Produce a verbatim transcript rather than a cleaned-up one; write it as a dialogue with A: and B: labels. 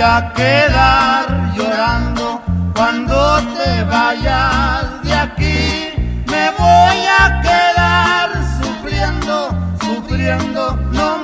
A: a quedar llorando cuando te vayas de aquí. Me voy a quedar sufriendo, sufriendo, no